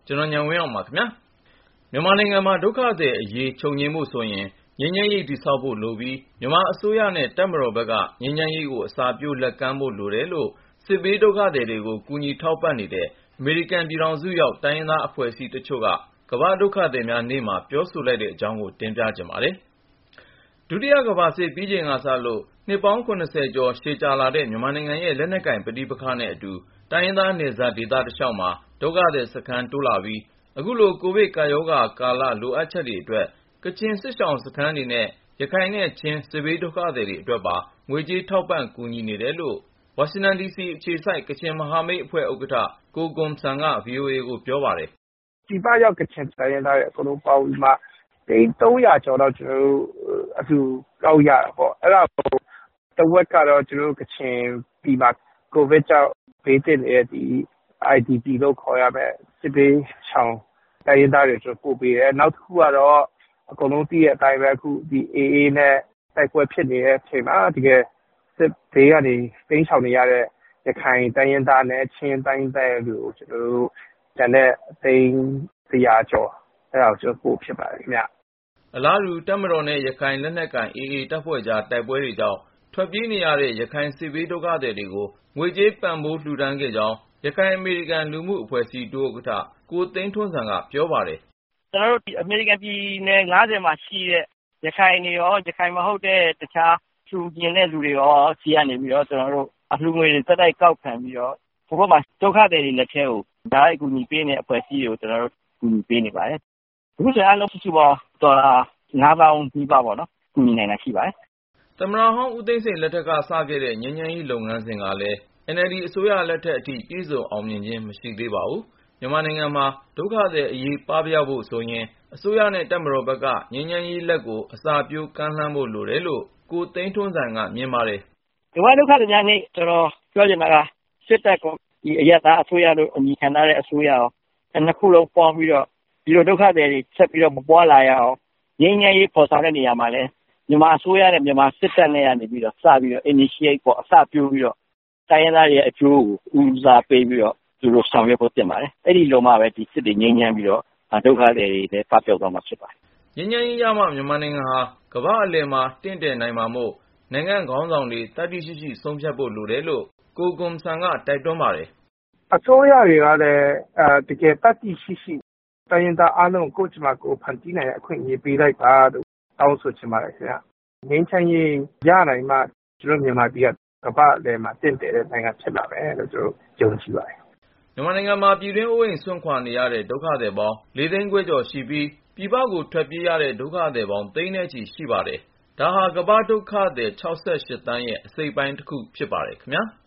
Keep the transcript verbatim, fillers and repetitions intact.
ကျွန်တော်ဉာဏ်ဝင်းအောင်ပါခင်ဗျာမြန်မာနိုင်ငံမှာဒုက္ခသည်အရေးချုပ်ငြိမ်းမှုဆိုရင်ငြိမ်းချမ်းရေးတည်ဆောက်ဖို့လိုပြီးမြန်မာအစိုးရနဲ့တပ်မတော်ဘက်ကငြိမ်းချမ်းရေးကိုအစာပြိုးလက်ကမ်းဖို့လိုတယ်လို့စစ်ဘေးဒုက္ခသည်တွေကိုကူညီထောက်ပံ့နေတဲ့အမေရိကန်ပြည်ထောင်စုရောက်တိုင်းရင်းသားအဖွဲ့အစည်းတချို့ကကမ္ဘာဒုက္ခသည်များနေ့မှာပြောဆိုလိုက်တဲ့အကြောင်းကိုတင်ပြကြပါမယ်ဒုတိယကမ္ဘာစစ်ပြီးချိန်ကစလို့နှစ်ပေါင်း၇၀ကျော်ရှည်ကြာလာတဲ့မြန်မာနိုင်ငံရဲ့လက်နက်ကိုင်ပဋိပက္ခနဲ့အတူတိုင်းရင်းသားနယ်စပ်ဒေသတစ်လျှောက်မှာဒုက္ခသည်စခန်းတိုးလာပြီးအခုလိုကိုဗစ်ကပ်ရောဂါကာလလိုအပ်ချက်တွေအတွက်ကချင်စစ်ရှောင်စခန်းတွေနဲ့ရခိုင်နဲ့ချင်းစစ်ဘေးဒုက္ခသည်တွေအတွက်ပါငွေကြေးထောက်ပံ့ကူညီနေတယ်လို့ဝါရှင်တန်ဒီစီအခြေစိုက်ကချင်မဟာမိတ်အဖွဲ့ဥက္ကဋ္ဌကိုဂွန်ဆမ်က ဗွီအိုအေကိုပြောပါတယ်ပြည်ပရောက်ကချင်တိုင်းရင်းသားတွေအကုန်လုံးပေါင်းပြီးမှသိန်းသုံးရာကျော်တော့ကျွန်တော်တို့အတူကောက်ရတာပေါ့အဲ့ဒါကိုတဝက်ကတော့ကျွန်တော်တို့ကချင်ပြည်မှာကိုဗစ်ကြောင့်ဘေးသင့်နေတဲ့ဒီ အိုင် ဒီ ပီ လို့ခေါ်ရမယ်စစ်ဘေးရှောင်တိုင်းရင်းသားတွေကျွန်တော်ပို့ပေးတယ်နောက်တစ်ခုကတော့အကုန်လုံးသိတဲ့အတိုင်းပဲအခုဒီ အေးအေး နဲ့တိုက်ပွဲဖြစ်နေတဲ့အချိန်မှာတကယ်စစ်ဘေးကနေပိန်းရှောင်နေရတဲ့ရခိုင်တိုင်းရင်းသားနဲ့ချင်းတိုင်းသားတွေကိုကျွန်တော်တို့ကျန်တဲ့အသိန်းတစ်ရာကျော်အဲ့ဒါကိုကျွန်တော်ပို့ဖြစ်ပါတယ်ခင်ဗျအလားတူတပ်မတော်နဲ့ရခိုင်လက်နက်ကိုင် အေးအေး တပ်ဖွဲ့ကြားတိုက်ပွဲတွေကြောင့်ထွက်ပြေးနေရတဲ့ရခိုင်စစ်ဘေးဒုက္ခသည်တွေကိုငွေကြေးပံ့ပိုးလှူဒါန်းခဲ့ကြောင်းရခိုင်အမေရိကန်လူမှုအဖွဲ့အစည်းဒုဥက္ကဋ္ဌကိုသိန်းထွန်းဇံကပြောပါတယ်ကျွန်တော်တို့ဒီအမေရိကန်ပြည်နယ်၅၀မှာရှိတဲ့ရခိုင်တွေရောရခိုင်မဟုတ်တဲ့တခြားလူကျင်တဲ့လူတွေရောစီကနေပြီးတော့ကျွန်တော်တို့အလှူငွေတွေတက်တိုက်ကောက်ခံပြီးတော့ဘုဘမှာဒုက္ခသည်တွေလက်ထဲကိုဒါအကူအညီပေးနေတဲ့အဖွဲ့အစည်းတွေကိုကျွန်တော်တို့ကူညီပေးနေပါတယ်အခုဆိုရင်အလုံးစုစုပေါင်းဒေါ်လာငါးသောင်းနီးပါးပေါ့နော်ကူညီနိုင်တာရှိပါတယ်သမ္မတဟောင်းဦးသိန်းစိန်လက်ထက်ကစခဲ့တဲ့ငြိမ်းချမ်းရေးလုပ်ငန်းစဉ်ကလည်း အန်အယ်လ်ဒီအစိုးရလက်ထက်အထိပြည့်စုံအောင်မြင်ခြင်းမရှိသေးပါဘူးမြန်မာနိုင်ငံမှာဒုက္ခသည်အရေးပပျောက်ဖို့ဆိုရင်အစိုးရနဲ့တပ်မတော်ဘက်ကငြိမ်းချမ်းရေးလက်ကိုအစာပြိုးကမ်းလှမ်းဖို့လိုတယ်လို့ကိုသိန်းထွန်းဇံကမြင်ပါတယ်ကမ္ဘာဒုက္ခသည်များနေ့ကျွန်တော်ပြောချင်တာကစစ်တပ်ကဒီအရက်သားအစိုးရတို့အမိခံထားတဲ့အစိုးရရောနှစ်ခုလုံးပေါင်းပြီးတော့ဒီလိုဒုက္ခသည်တွေဆက်ပြီးတော့မပွားလာရအောင်ငြိမ်းချမ်းရေးပေါ်ဆောင်တဲ့နေရာမှာလဲမြန်မာအစိုးရနဲ့မြန်မာစစ်တပ်နဲ့ကနေပြီးတော့စပြီးတော့ initiate ပေါ့အစပြုပြီးတော့တိုင်းရင်းသားတွေရဲ့အကျိုးကိုဦးစားပေးပြီးတော့သူတို့ဆောင်ရွက်ဖို့တင်ပါတယ်အဲ့ဒီလိုမှပဲဒီစစ်တွေငြိမ်းချမ်းပြီးတော့ဒုက္ခသည်တွေလည်းဖပျောက်သွားမှာဖြစ်ပါတယ်ငြိမ်းချမ်းရေးရမှမြန်မာနိုင်ငံဟာကမ္ဘာအလယ်မှာတင့်တယ်နိုင်မှာမို့နိုင်ငံခေါင်းဆောင်တွေတတ်သိရှိရှိဆုံးဖြတ်ဖို့လိုတယ်လို့ကိုဂွန်ဆန်ကတိုက်တွန်းပါတယ်အစိုးရတွေကလည်းအဲတကယ်တတ်သိရှိရှိတိုင်းရင်းသားအားလုံးကိုယ့်ကြမှာကိုယ်ဖန်တီးနိုင်တဲ့အခွင့်အရေးပေးလိုက်ပါလို့တောင်းဆိုချင်ပါတယ်ခင်ဗျငြိမ်းချမ်းရေးရနိုင်မှကျွန်တော်မြန်မာပြည်ကကမ္ဘာအလယ်မှာတင့်တယ်တဲ့နိုင်ငံဖြစ်လာမယ်လို့ကျွန်တော်ယုံကြည်ပါတယ်မြန်မာနိုင်ငံမှာပြည်တွင်းအိုးအိမ်စွန့်ခွာနေရတဲ့ဒုက္ခသည်ပေါင်းလေးသိန်းခွဲကျော်ရှိပြီးပြည်ပကိုထွက်ပြေးရတဲ့ဒုက္ခသည်ပေါင်းသိန်းနဲ့ချီရှိပါတယ်ဒါဟာကမ္ဘာဒုက္ခသည်၆၈သန်းရဲ့အစိတ်အပိုင်းတစ်ခုဖြစ်ပါတယ်ခင်ဗျာ